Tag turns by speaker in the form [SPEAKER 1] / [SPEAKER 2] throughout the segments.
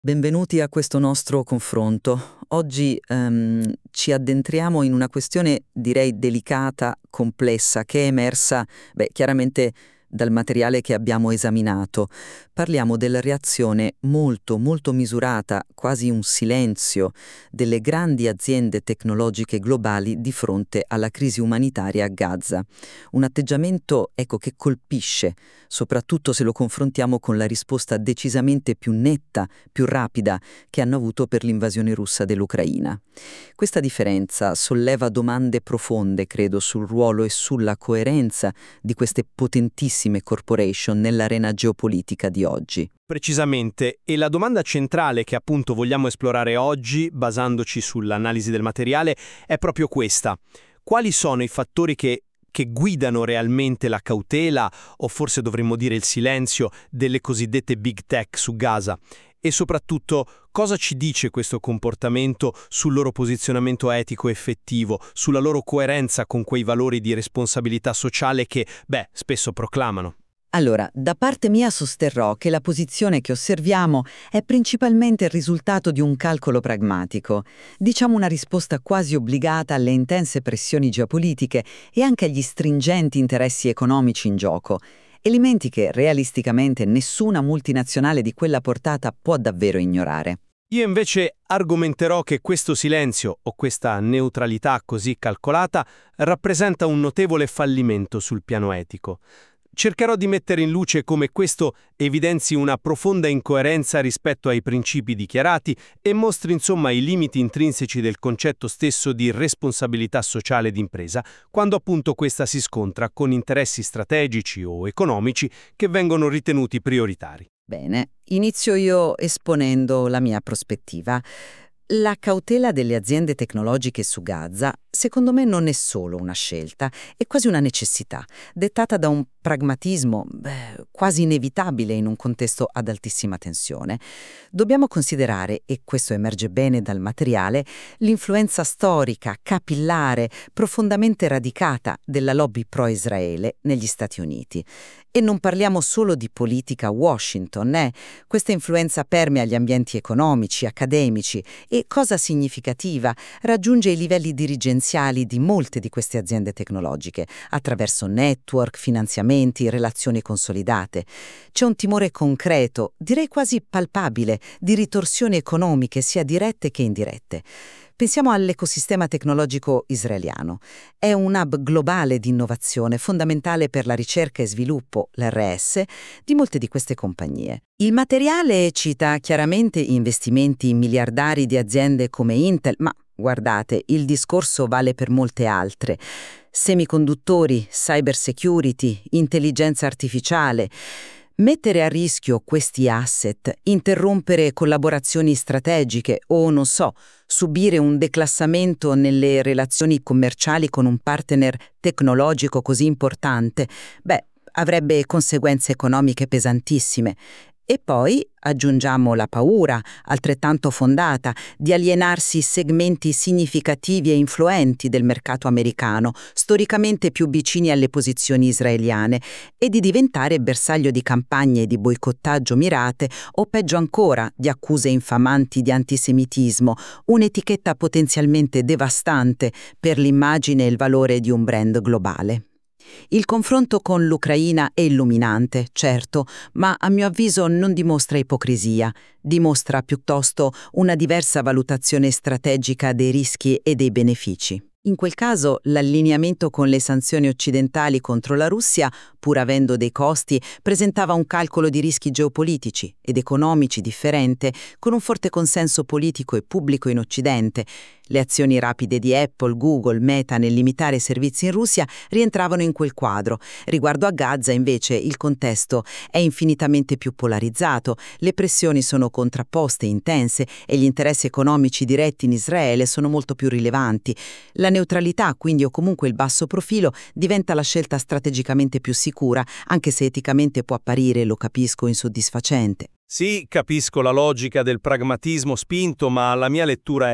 [SPEAKER 1] Benvenuti a questo nostro confronto. Oggi ci addentriamo in una questione direi delicata, complessa, che è emersa, chiaramente dal materiale che abbiamo esaminato. Parliamo della reazione molto, molto misurata, quasi un silenzio, delle grandi aziende tecnologiche globali di fronte alla crisi umanitaria a Gaza. Un atteggiamento, che colpisce, soprattutto se lo confrontiamo con la risposta decisamente più netta, più rapida che hanno avuto per l'invasione russa dell'Ucraina. Questa differenza solleva domande profonde, credo, sul ruolo e sulla coerenza di queste potentissime corporation nell'arena geopolitica di oggi.
[SPEAKER 2] Precisamente, e la domanda centrale che appunto vogliamo esplorare oggi, basandoci sull'analisi del materiale, è proprio questa. Quali sono i fattori che guidano realmente la cautela, o forse dovremmo dire il silenzio, delle cosiddette big tech su Gaza? E soprattutto, cosa ci dice questo comportamento sul loro posizionamento etico effettivo, sulla loro coerenza con quei valori di responsabilità sociale che, spesso proclamano?
[SPEAKER 1] Allora, da parte mia sosterrò che la posizione che osserviamo è principalmente il risultato di un calcolo pragmatico, diciamo una risposta quasi obbligata alle intense pressioni geopolitiche e anche agli stringenti interessi economici in gioco, elementi che realisticamente nessuna multinazionale di quella portata può davvero ignorare.
[SPEAKER 2] Io invece argomenterò che questo silenzio o questa neutralità così calcolata rappresenta un notevole fallimento sul piano etico. Cercherò di mettere in luce come questo evidenzi una profonda incoerenza rispetto ai principi dichiarati e mostri insomma i limiti intrinseci del concetto stesso di responsabilità sociale d'impresa, quando appunto questa si scontra con interessi strategici o economici che vengono ritenuti prioritari.
[SPEAKER 1] Bene, inizio io esponendo la mia prospettiva. La cautela delle aziende tecnologiche su Gaza, secondo me, non è solo una scelta, è quasi una necessità, dettata da un pragmatismo quasi inevitabile in un contesto ad altissima tensione. Dobbiamo considerare, e questo emerge bene dal materiale, l'influenza storica, capillare, profondamente radicata della lobby pro-Israele negli Stati Uniti. E non parliamo solo di politica a Washington, Questa influenza permea gli ambienti economici, accademici e, cosa significativa, raggiunge i livelli dirigenziali di molte di queste aziende tecnologiche, attraverso network, finanziamenti, relazioni consolidate. C'è un timore concreto, direi quasi palpabile, di ritorsioni economiche sia dirette che indirette. Pensiamo all'ecosistema tecnologico israeliano. È un hub globale di innovazione, fondamentale per la ricerca e sviluppo, l'RS, di molte di queste compagnie. Il materiale cita chiaramente investimenti miliardari di aziende come Intel, ma guardate, il discorso vale per molte altre. Semiconduttori, cyber security, intelligenza artificiale. Mettere a rischio questi asset, interrompere collaborazioni strategiche o, non so, subire un declassamento nelle relazioni commerciali con un partner tecnologico così importante, avrebbe conseguenze economiche pesantissime. E poi aggiungiamo la paura, altrettanto fondata, di alienarsi segmenti significativi e influenti del mercato americano, storicamente più vicini alle posizioni israeliane, e di diventare bersaglio di campagne di boicottaggio mirate o, peggio ancora, di accuse infamanti di antisemitismo, un'etichetta potenzialmente devastante per l'immagine e il valore di un brand globale. Il confronto con l'Ucraina è illuminante, certo, ma a mio avviso non dimostra ipocrisia, dimostra piuttosto una diversa valutazione strategica dei rischi e dei benefici. In quel caso, l'allineamento con le sanzioni occidentali contro la Russia, pur avendo dei costi, presentava un calcolo di rischi geopolitici ed economici differente, con un forte consenso politico e pubblico in Occidente. Le azioni rapide di Apple, Google, Meta nel limitare i servizi in Russia rientravano in quel quadro. Riguardo a Gaza, invece, il contesto è infinitamente più polarizzato, le pressioni sono contrapposte e intense e gli interessi economici diretti in Israele sono molto più rilevanti. La neutralità, quindi, o comunque il basso profilo, diventa la scelta strategicamente più sicura, anche se eticamente può apparire, lo capisco, insoddisfacente.
[SPEAKER 2] Sì, capisco la logica del pragmatismo spinto, ma la mia lettura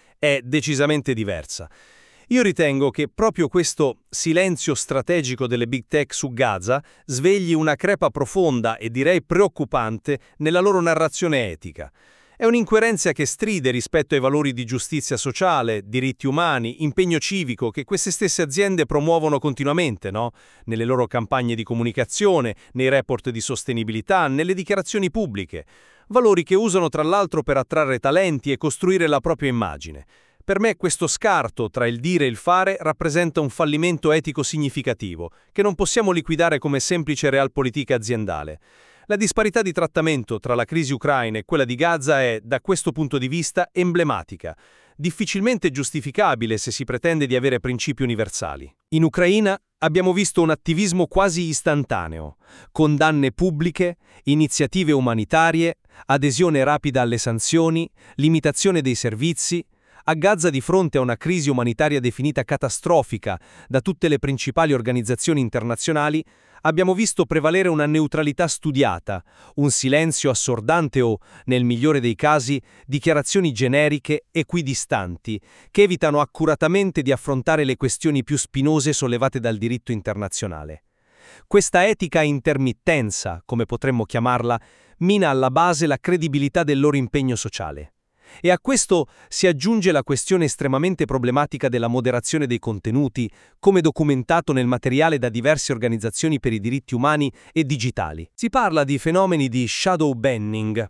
[SPEAKER 2] è decisamente diversa. Io ritengo che proprio questo silenzio strategico delle big tech su Gaza svegli una crepa profonda e direi preoccupante nella loro narrazione etica. È un'incoerenza che stride rispetto ai valori di giustizia sociale, diritti umani, impegno civico che queste stesse aziende promuovono continuamente, no? Nelle loro campagne di comunicazione, nei report di sostenibilità, nelle dichiarazioni pubbliche. Valori che usano tra l'altro per attrarre talenti e costruire la propria immagine. Per me questo scarto tra il dire e il fare rappresenta un fallimento etico significativo, che non possiamo liquidare come semplice realpolitik aziendale. La disparità di trattamento tra la crisi ucraina e quella di Gaza è, da questo punto di vista, emblematica, difficilmente giustificabile se si pretende di avere principi universali. In Ucraina abbiamo visto un attivismo quasi istantaneo, condanne pubbliche, iniziative umanitarie, adesione rapida alle sanzioni, limitazione dei servizi. A Gaza, di fronte a una crisi umanitaria definita catastrofica da tutte le principali organizzazioni internazionali, abbiamo visto prevalere una neutralità studiata, un silenzio assordante o, nel migliore dei casi, dichiarazioni generiche equidistanti, che evitano accuratamente di affrontare le questioni più spinose sollevate dal diritto internazionale. Questa etica intermittenza, come potremmo chiamarla, mina alla base la credibilità del loro impegno sociale. E a questo si aggiunge la questione estremamente problematica della moderazione dei contenuti, come documentato nel materiale da diverse organizzazioni per i diritti umani e digitali. Si parla di fenomeni di shadow banning,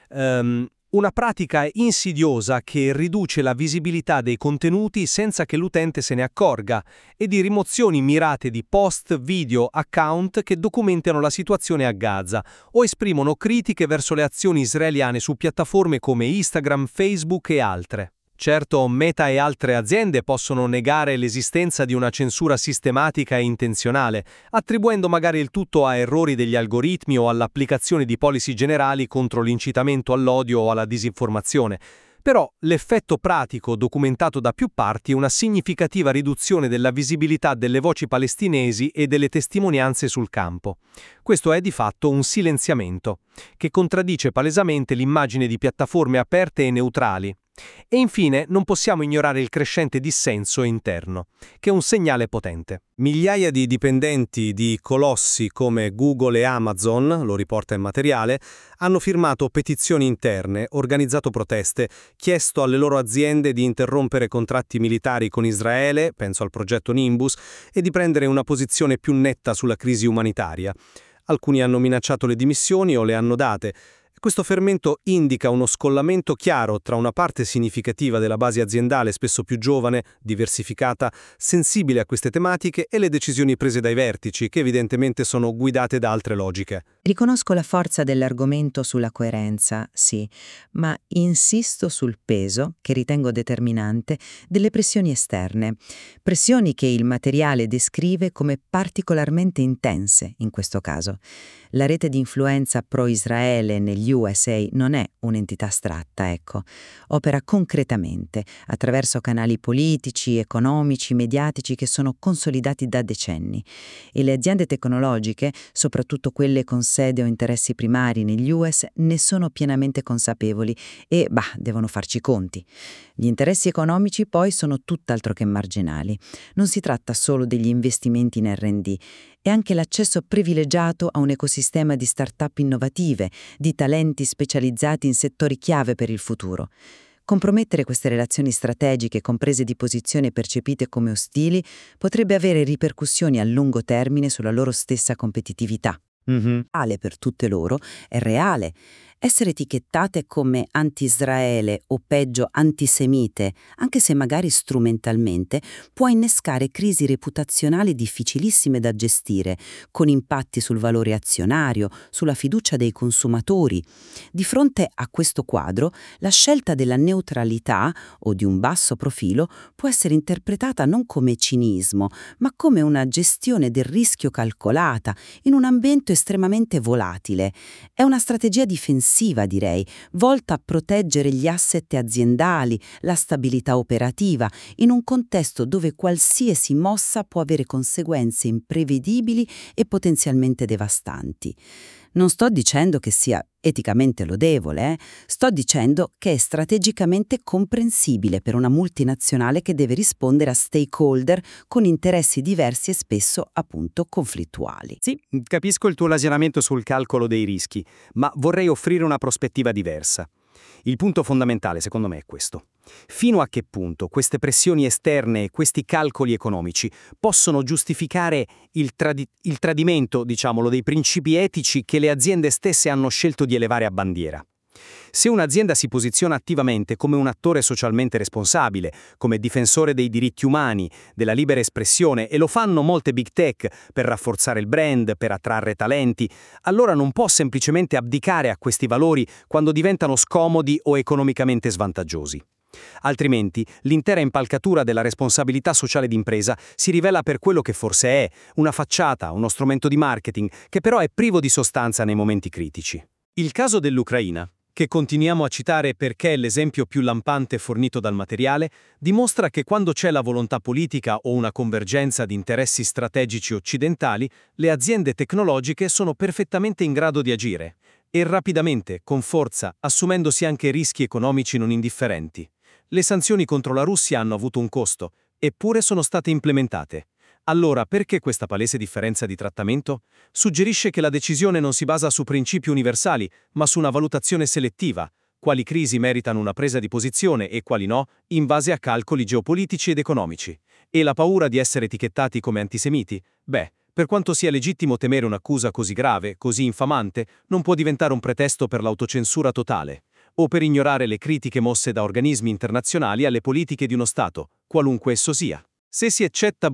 [SPEAKER 2] una pratica insidiosa che riduce la visibilità dei contenuti senza che l'utente se ne accorga, e di rimozioni mirate di post, video, account che documentano la situazione a Gaza o esprimono critiche verso le azioni israeliane su piattaforme come Instagram, Facebook e altre. Certo, Meta e altre aziende possono negare l'esistenza di una censura sistematica e intenzionale, attribuendo magari il tutto a errori degli algoritmi o all'applicazione di policy generali contro l'incitamento all'odio o alla disinformazione. Però l'effetto pratico documentato da più parti è una significativa riduzione della visibilità delle voci palestinesi e delle testimonianze sul campo. Questo è di fatto un silenziamento, che contraddice palesemente l'immagine di piattaforme aperte e neutrali. E infine non possiamo ignorare il crescente dissenso interno, che è un segnale potente. Migliaia di dipendenti di colossi come Google e Amazon, lo riporta il materiale, hanno firmato petizioni interne, organizzato proteste, chiesto alle loro aziende di interrompere contratti militari con Israele, penso al progetto Nimbus, e di prendere una posizione più netta sulla crisi umanitaria. Alcuni hanno minacciato le dimissioni o le hanno date. Questo fermento indica uno scollamento chiaro tra una parte significativa della base aziendale, spesso più giovane, diversificata, sensibile a queste tematiche, e le decisioni prese dai vertici, che evidentemente sono guidate da altre logiche.
[SPEAKER 1] Riconosco la forza dell'argomento sulla coerenza, sì, ma insisto sul peso, che ritengo determinante, delle pressioni esterne. Pressioni che il materiale descrive come particolarmente intense in questo caso. La rete di influenza pro-Israele negli USA non è un'entità astratta, ecco. Opera concretamente, attraverso canali politici, economici, mediatici che sono consolidati da decenni. E le aziende tecnologiche, soprattutto quelle con sede o interessi primari negli US, ne sono pienamente consapevoli e, devono farci i conti. Gli interessi economici poi sono tutt'altro che marginali. Non si tratta solo degli investimenti in R&D, è anche l'accesso privilegiato a un ecosistema di start-up innovative, di talenti specializzati in settori chiave per il futuro. Compromettere queste relazioni strategiche con prese di posizione percepite come ostili potrebbe avere ripercussioni a lungo termine sulla loro stessa competitività. Reale per tutte loro è reale. Essere etichettate come anti-Israele o peggio antisemite, anche se magari strumentalmente, può innescare crisi reputazionali difficilissime da gestire, con impatti sul valore azionario, sulla fiducia dei consumatori. Di fronte a questo quadro, la scelta della neutralità o di un basso profilo può essere interpretata non come cinismo, ma come una gestione del rischio calcolata in un ambiente estremamente volatile. È una strategia difensiva, direi, volta a proteggere gli asset aziendali, la stabilità operativa, in un contesto dove qualsiasi mossa può avere conseguenze imprevedibili e potenzialmente devastanti. Non sto dicendo che sia eticamente lodevole, sto dicendo che è strategicamente comprensibile per una multinazionale che deve rispondere a stakeholder con interessi diversi e spesso, appunto, conflittuali.
[SPEAKER 3] Sì, capisco il tuo ragionamento sul calcolo dei rischi, ma vorrei offrire una prospettiva diversa. Il punto fondamentale, secondo me, è questo. Fino a che punto queste pressioni esterne e questi calcoli economici possono giustificare il tradimento, diciamolo, dei principi etici che le aziende stesse hanno scelto di elevare a bandiera? Se un'azienda si posiziona attivamente come un attore socialmente responsabile, come difensore dei diritti umani, della libera espressione, e lo fanno molte big tech per rafforzare il brand, per attrarre talenti, allora non può semplicemente abdicare a questi valori quando diventano scomodi o economicamente svantaggiosi. Altrimenti, l'intera impalcatura della responsabilità sociale d'impresa si rivela per quello che forse è, una facciata, uno strumento di marketing, che però è privo di sostanza nei momenti critici.
[SPEAKER 2] Il caso dell'Ucraina, che continuiamo a citare perché è l'esempio più lampante fornito dal materiale, dimostra che quando c'è la volontà politica o una convergenza di interessi strategici occidentali, le aziende tecnologiche sono perfettamente in grado di agire, e rapidamente, con forza, assumendosi anche rischi economici non indifferenti. Le sanzioni contro la Russia hanno avuto un costo, eppure sono state implementate. Allora, perché questa palese differenza di trattamento? Suggerisce che la decisione non si basa su principi universali, ma su una valutazione selettiva. Quali crisi meritano una presa di posizione e quali no, in base a calcoli geopolitici ed economici. E la paura di essere etichettati come antisemiti? Beh, per quanto sia legittimo temere un'accusa così grave, così infamante, non può diventare un pretesto per l'autocensura totale, o per ignorare le critiche mosse da organismi internazionali alle politiche di uno Stato, qualunque esso sia. Se si accetta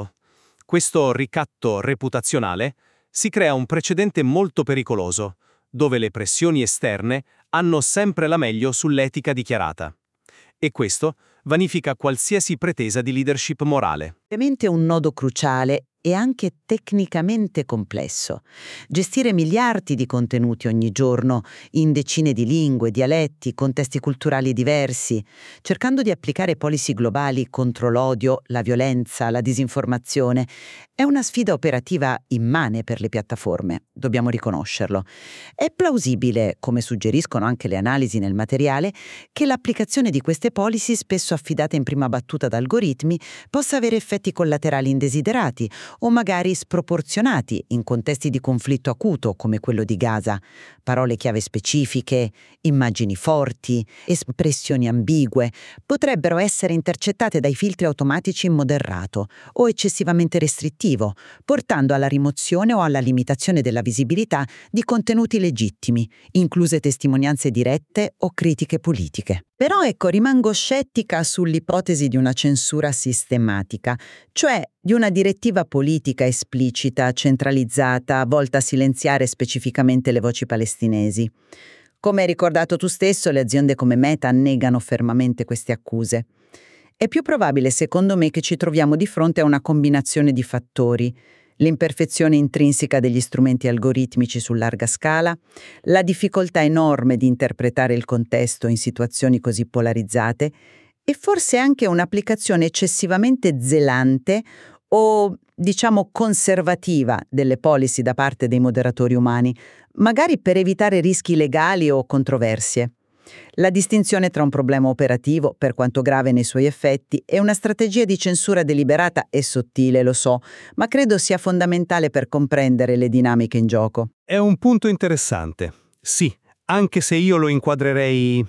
[SPEAKER 2] questo ricatto reputazionale, si crea un precedente molto pericoloso, dove le pressioni esterne hanno sempre la meglio sull'etica dichiarata. E questo vanifica qualsiasi pretesa di leadership morale.
[SPEAKER 1] Ovviamente un nodo cruciale e anche tecnicamente complesso. Gestire miliardi di contenuti ogni giorno in decine di lingue, dialetti, contesti culturali diversi, cercando di applicare policy globali contro l'odio, la violenza, la disinformazione, è una sfida operativa immane per le piattaforme, dobbiamo riconoscerlo. È plausibile, come suggeriscono anche le analisi nel materiale, che l'applicazione di queste policy, spesso affidate in prima battuta ad algoritmi, possa avere effetti collaterali indesiderati o magari sproporzionati in contesti di conflitto acuto come quello di Gaza. Parole chiave specifiche, immagini forti, espressioni ambigue potrebbero essere intercettate dai filtri automatici in modo errato o eccessivamente restrittivo, portando alla rimozione o alla limitazione della visibilità di contenuti legittimi, incluse testimonianze dirette o critiche politiche. Però rimango scettica sull'ipotesi di una censura sistematica, cioè di una direttiva politica esplicita, centralizzata, volta a silenziare specificamente le voci palestinesi. Come hai ricordato tu stesso, le aziende come Meta negano fermamente queste accuse. È più probabile, secondo me, che ci troviamo di fronte a una combinazione di fattori: l'imperfezione intrinseca degli strumenti algoritmici su larga scala, la difficoltà enorme di interpretare il contesto in situazioni così polarizzate e forse anche un'applicazione eccessivamente zelante o, diciamo, conservativa delle policy da parte dei moderatori umani, magari per evitare rischi legali o controversie. La distinzione tra un problema operativo, per quanto grave nei suoi effetti, e una strategia di censura deliberata è sottile, lo so, ma credo sia fondamentale per comprendere le dinamiche in gioco.
[SPEAKER 2] È un punto interessante. Sì, anche se io lo inquadrerei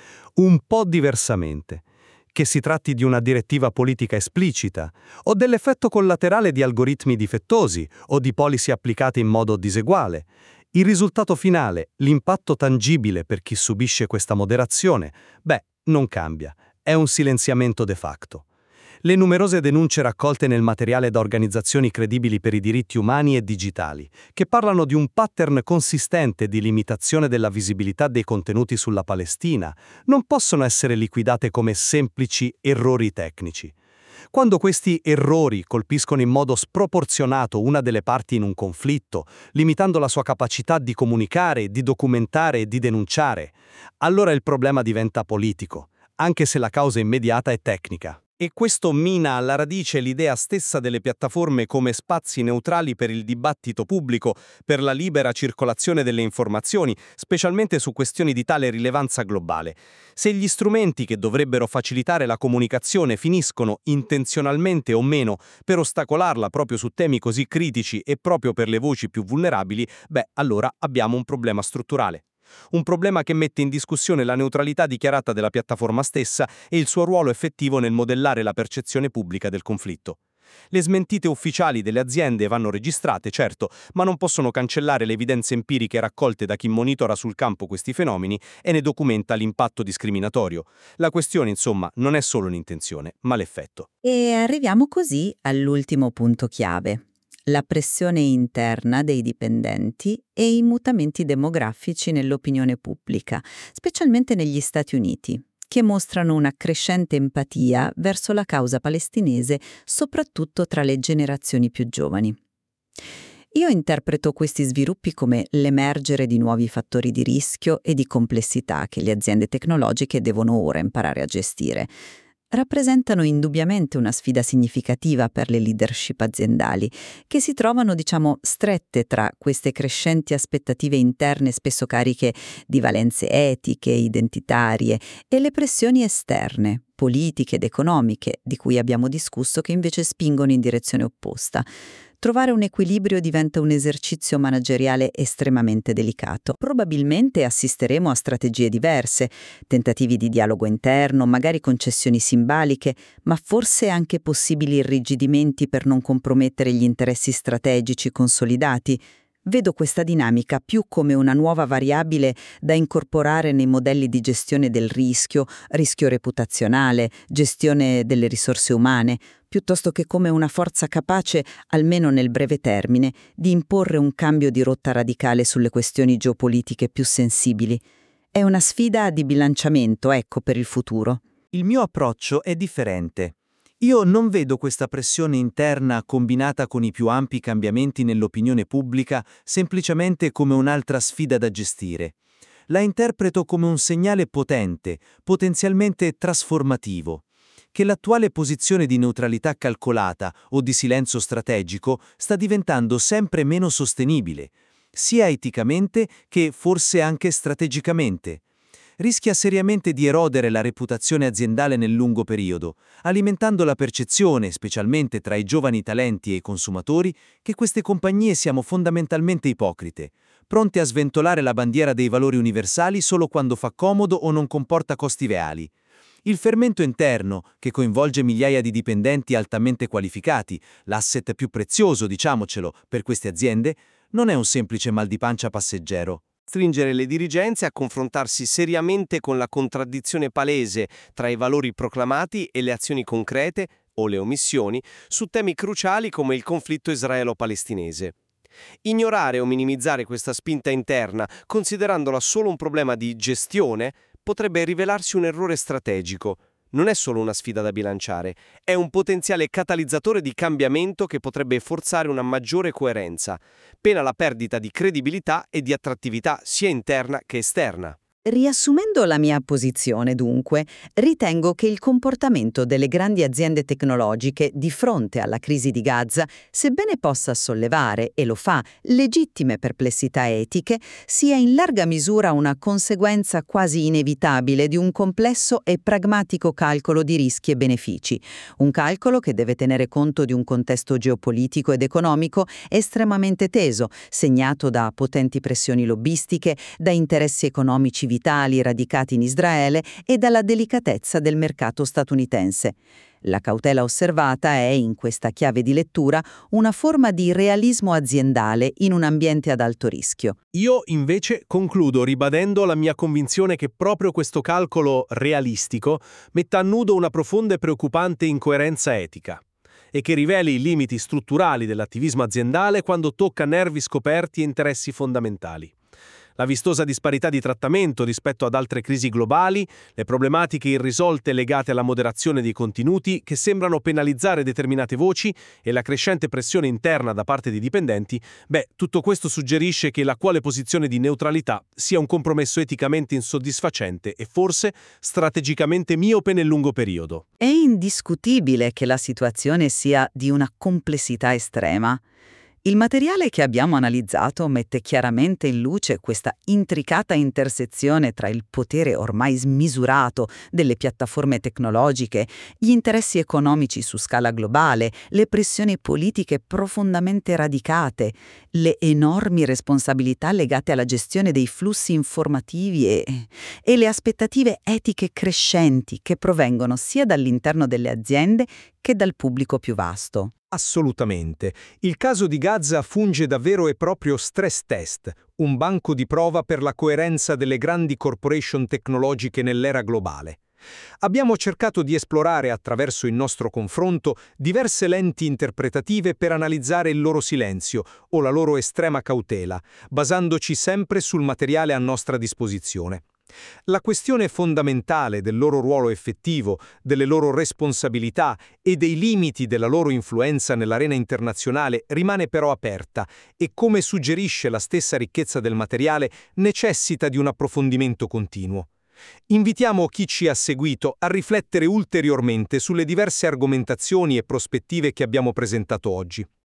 [SPEAKER 2] un po' diversamente. Che si tratti di una direttiva politica esplicita, o dell'effetto collaterale di algoritmi difettosi, o di policy applicate in modo diseguale. Il risultato finale, l'impatto tangibile per chi subisce questa moderazione, non cambia, è un silenziamento de facto. Le numerose denunce raccolte nel materiale da organizzazioni credibili per i diritti umani e digitali, che parlano di un pattern consistente di limitazione della visibilità dei contenuti sulla Palestina, non possono essere liquidate come semplici errori tecnici. Quando questi errori colpiscono in modo sproporzionato una delle parti in un conflitto, limitando la sua capacità di comunicare, di documentare e di denunciare, allora il problema diventa politico, anche se la causa immediata è tecnica. E questo mina alla radice l'idea stessa delle piattaforme come spazi neutrali per il dibattito pubblico, per la libera circolazione delle informazioni, specialmente su questioni di tale rilevanza globale. Se gli strumenti che dovrebbero facilitare la comunicazione finiscono, intenzionalmente o meno, per ostacolarla proprio su temi così critici e proprio per le voci più vulnerabili, allora abbiamo un problema strutturale.
[SPEAKER 3] Un problema che mette in discussione la neutralità dichiarata della piattaforma stessa e il suo ruolo effettivo nel modellare la percezione pubblica del conflitto. Le smentite ufficiali delle aziende vanno registrate, certo, ma non possono cancellare le evidenze empiriche raccolte da chi monitora sul campo questi fenomeni e ne documenta l'impatto discriminatorio. La questione, insomma, non è solo l'intenzione, ma l'effetto.
[SPEAKER 1] E arriviamo così all'ultimo punto chiave: la pressione interna dei dipendenti e i mutamenti demografici nell'opinione pubblica, specialmente negli Stati Uniti, che mostrano una crescente empatia verso la causa palestinese, soprattutto tra le generazioni più giovani. Io interpreto questi sviluppi come l'emergere di nuovi fattori di rischio e di complessità che le aziende tecnologiche devono ora imparare a gestire. Rappresentano indubbiamente una sfida significativa per le leadership aziendali, che si trovano, strette tra queste crescenti aspettative interne spesso cariche di valenze etiche, identitarie, e le pressioni esterne, politiche ed economiche, di cui abbiamo discusso, che invece spingono in direzione opposta. Trovare un equilibrio diventa un esercizio manageriale estremamente delicato. Probabilmente assisteremo a strategie diverse, tentativi di dialogo interno, magari concessioni simboliche, ma forse anche possibili irrigidimenti per non compromettere gli interessi strategici consolidati. Vedo questa dinamica più come una nuova variabile da incorporare nei modelli di gestione del rischio reputazionale, gestione delle risorse umane, piuttosto che come una forza capace, almeno nel breve termine, di imporre un cambio di rotta radicale sulle questioni geopolitiche più sensibili. È una sfida di bilanciamento, per il futuro.
[SPEAKER 3] Il mio approccio è differente. Io non vedo questa pressione interna combinata con i più ampi cambiamenti nell'opinione pubblica semplicemente come un'altra sfida da gestire. La interpreto come un segnale potente, potenzialmente trasformativo, che l'attuale posizione di neutralità calcolata o di silenzio strategico sta diventando sempre meno sostenibile, sia eticamente che forse anche strategicamente. Rischia seriamente di erodere la reputazione aziendale nel lungo periodo, alimentando la percezione, specialmente tra i giovani talenti e i consumatori, che queste compagnie siano fondamentalmente ipocrite, pronte a sventolare la bandiera dei valori universali solo quando fa comodo o non comporta costi reali. Il fermento interno, che coinvolge migliaia di dipendenti altamente qualificati, l'asset più prezioso, diciamocelo, per queste aziende, non è un semplice mal di pancia passeggero.
[SPEAKER 2] Stringere le dirigenze a confrontarsi seriamente con la contraddizione palese tra i valori proclamati e le azioni concrete, o le omissioni, su temi cruciali come il conflitto israelo-palestinese. Ignorare o minimizzare questa spinta interna, considerandola solo un problema di gestione, potrebbe rivelarsi un errore strategico. Non è solo una sfida da bilanciare, è un potenziale catalizzatore di cambiamento che potrebbe forzare una maggiore coerenza, pena la perdita di credibilità e di attrattività sia interna che esterna.
[SPEAKER 1] Riassumendo la mia posizione, dunque, ritengo che il comportamento delle grandi aziende tecnologiche di fronte alla crisi di Gaza, sebbene possa sollevare, e lo fa, legittime perplessità etiche, sia in larga misura una conseguenza quasi inevitabile di un complesso e pragmatico calcolo di rischi e benefici. Un calcolo che deve tenere conto di un contesto geopolitico ed economico estremamente teso, segnato da potenti pressioni lobbistiche, da interessi economici vitali radicati in Israele e dalla delicatezza del mercato statunitense. La cautela osservata è, in questa chiave di lettura, una forma di realismo aziendale in un ambiente ad alto rischio.
[SPEAKER 2] Io invece concludo ribadendo la mia convinzione che proprio questo calcolo realistico metta a nudo una profonda e preoccupante incoerenza etica e che riveli i limiti strutturali dell'attivismo aziendale quando tocca nervi scoperti e interessi fondamentali. La vistosa disparità di trattamento rispetto ad altre crisi globali, le problematiche irrisolte legate alla moderazione dei contenuti che sembrano penalizzare determinate voci e la crescente pressione interna da parte dei dipendenti, tutto questo suggerisce che l'attuale posizione di neutralità sia un compromesso eticamente insoddisfacente e forse strategicamente miope nel lungo periodo.
[SPEAKER 1] È indiscutibile che la situazione sia di una complessità estrema. Il materiale che abbiamo analizzato mette chiaramente in luce questa intricata intersezione tra il potere ormai smisurato delle piattaforme tecnologiche, gli interessi economici su scala globale, le pressioni politiche profondamente radicate, le enormi responsabilità legate alla gestione dei flussi informativi e le aspettative etiche crescenti che provengono sia dall'interno delle aziende che dal pubblico più vasto.
[SPEAKER 4] Assolutamente. Il caso di Gaza funge da vero e proprio stress test, un banco di prova per la coerenza delle grandi corporation tecnologiche nell'era globale. Abbiamo cercato di esplorare attraverso il nostro confronto diverse lenti interpretative per analizzare il loro silenzio o la loro estrema cautela, basandoci sempre sul materiale a nostra disposizione. La questione fondamentale del loro ruolo effettivo, delle loro responsabilità e dei limiti della loro influenza nell'arena internazionale rimane però aperta e, come suggerisce la stessa ricchezza del materiale, necessita di un approfondimento continuo. Invitiamo chi ci ha seguito a riflettere ulteriormente sulle diverse argomentazioni e prospettive che abbiamo presentato oggi.